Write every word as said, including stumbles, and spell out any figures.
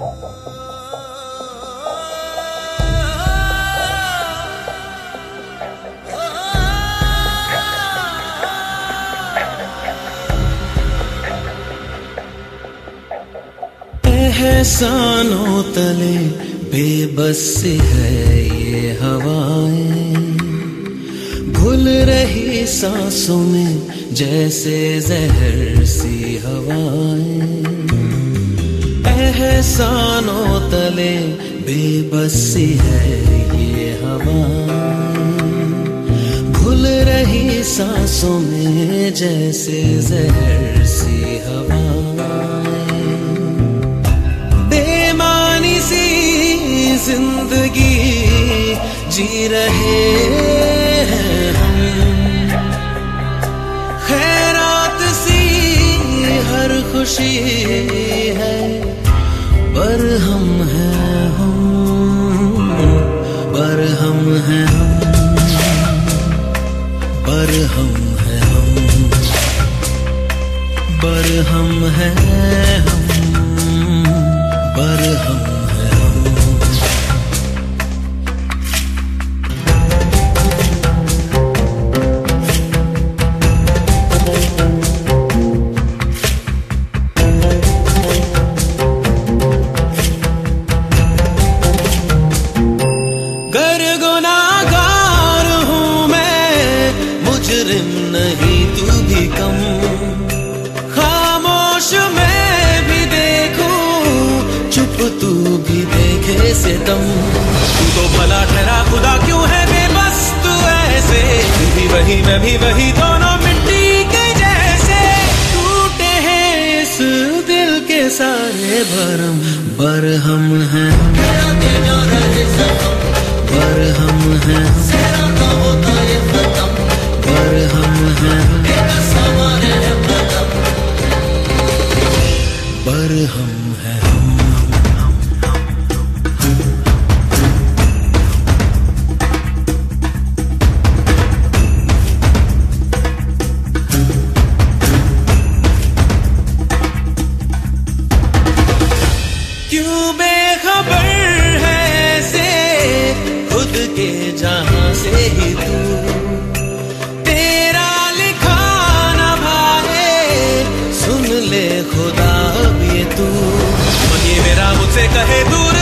एहसानों तले बेबस है ये हवाएं, घुल रही सांसों में जैसे जहर सी हवाएं। एहसानों तले बेबस है ये हवाएं, घुल रही सांसों में जैसे जहर सी हवाएं। जिंदगी जी रहे हैं हम, खैरात सी हर खुशी है, पर हम हैं हम, पर हम हैं हम, पर हम हैं हम, पर हम हैं हम, पर हम नहीं तू भी कम, खामोश मैं भी देखूं, चुप तू भी देखे सितम। तू तो भला ठहरा खुदा क्यों है बेबस तू ऐसे, तू भी वही मैं भी वही, दोनों मिट्टी के जैसे। टूटे हैं इस दिल के सारे भरम, पर हम हैं पर हम हैं पर हम हैं पर हम हैं क्यों बेखबर है से खुद के जहां से ही तू, खुदा अब ये तू ये मेरा मुझसे कहे तू